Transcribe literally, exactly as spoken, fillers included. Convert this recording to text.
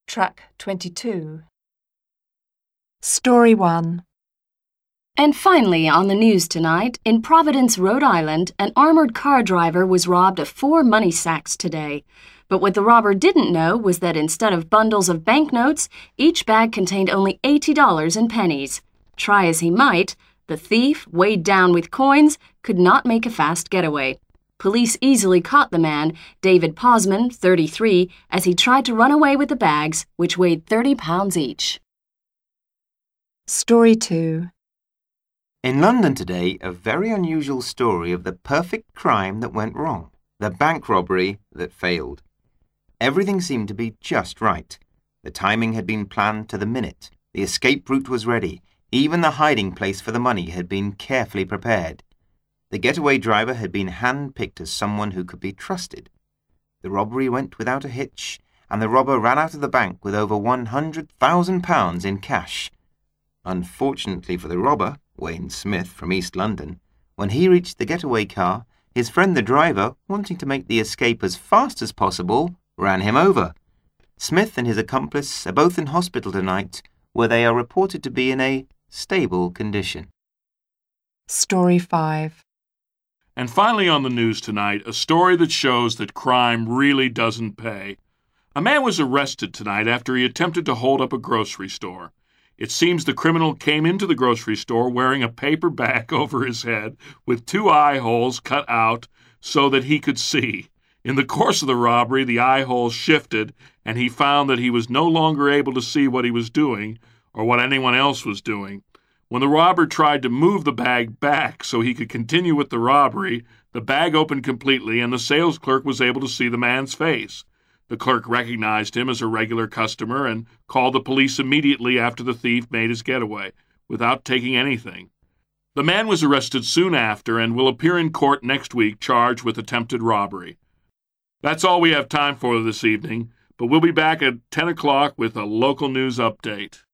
Track twenty-two. Story one. And finally, on the news tonight, in Providence, Rhode Island, an armored car driver was robbed of four money sacks today. But what the robber didn't know was that instead of bundles of banknotes, each bag contained only eighty dollars in pennies. Try as he might, the thief, weighed down with coins, could not make a fast getaway. Police easily caught the man, David Posman, thirty-three, as he tried to run away with the bags, which weighed thirty pounds each. Story two. In London today, a very unusual story of the perfect crime that went wrong, the bank robbery that failed. Everything seemed to be just right. The timing had been planned to the minute. The escape route was ready. Even the hiding place for the money had been carefully prepared. The getaway driver had been hand-picked as someone who could be trusted. The robbery went without a hitch, and the robber ran out of the bank with over one hundred thousand pounds in cash. Unfortunately for the robber, Wayne Smith from East London, when he reached the getaway car, his friend the driver, wanting to make the escape as fast as possible, ran him over. Smith and his accomplice are both in hospital tonight, where they are reported to be in a stable condition. Story five. And finally on the news tonight, a story that shows that crime really doesn't pay. A man was arrested tonight after he attempted to hold up a grocery store. It seems the criminal came into the grocery store wearing a paper bag over his head with two eye holes cut out so that he could see. In the course of the robbery, the eye holes shifted, and he found that he was no longer able to see what he was doing or what anyone else was doing. When the robber tried to move the bag back so he could continue with the robbery, the bag opened completely and the sales clerk was able to see the man's face. The clerk recognized him as a regular customer and called the police immediately after the thief made his getaway, without taking anything. The man was arrested soon after and will appear in court next week charged with attempted robbery. That's all we have time for this evening, but we'll be back at ten o'clock with a local news update.